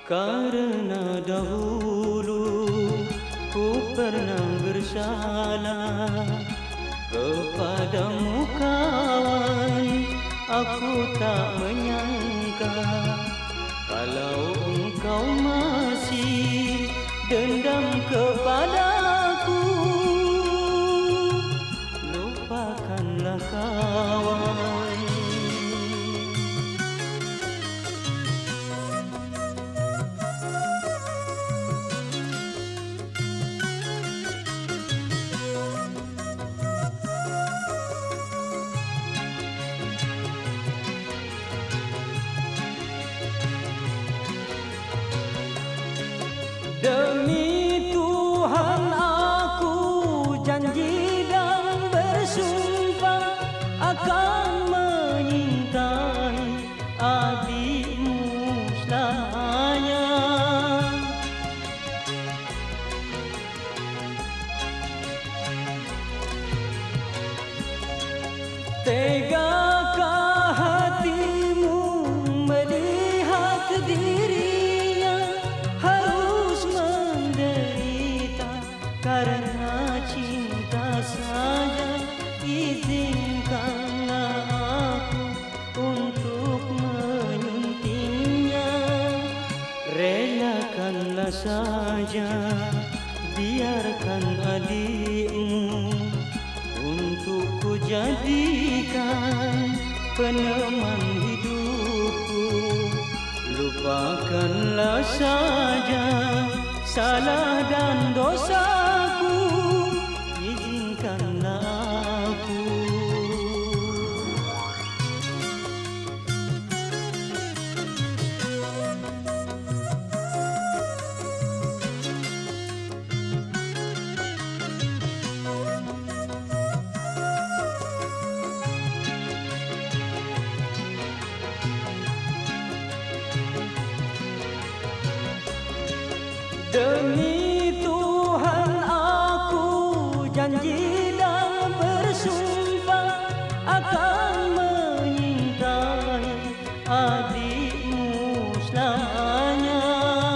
Karena dahulu ku pernah bersalah kepadamu kawan, aku tak menyangka kalau engkau masih dendam kepadaku. Lupakanlah kawan. Demi Tuhan aku janji dan bersumpah akan menyintai adikmu selamanya. Tegakah hatimu melihat dirinya harus menderita karena cinta saja? Izinkanlah aku untuk menyuntingnya. Relakanlah saja, biarkan adikmu untuk ku jadikan peneman hidupku. Lupakanlah saja salah dan dosaku, izinkanlah aku. Demi Tuhan aku janji dan bersumpah akan menyintai adikmu selamanya.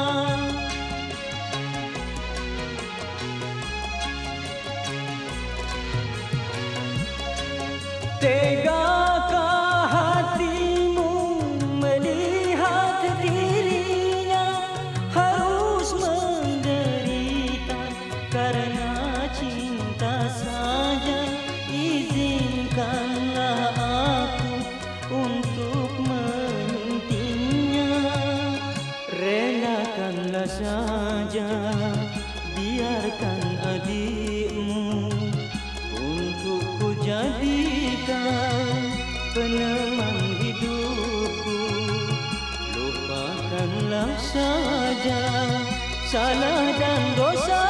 Tegakah hatimu melihat dirinya harus menderita karena cinta saja? Izinkanlah aku untuk menyuntingnya. Relakanlah saja, biarkan adikmu untuk ku jadikan peneman hidupku. Lupakanlah saja salah dan dosa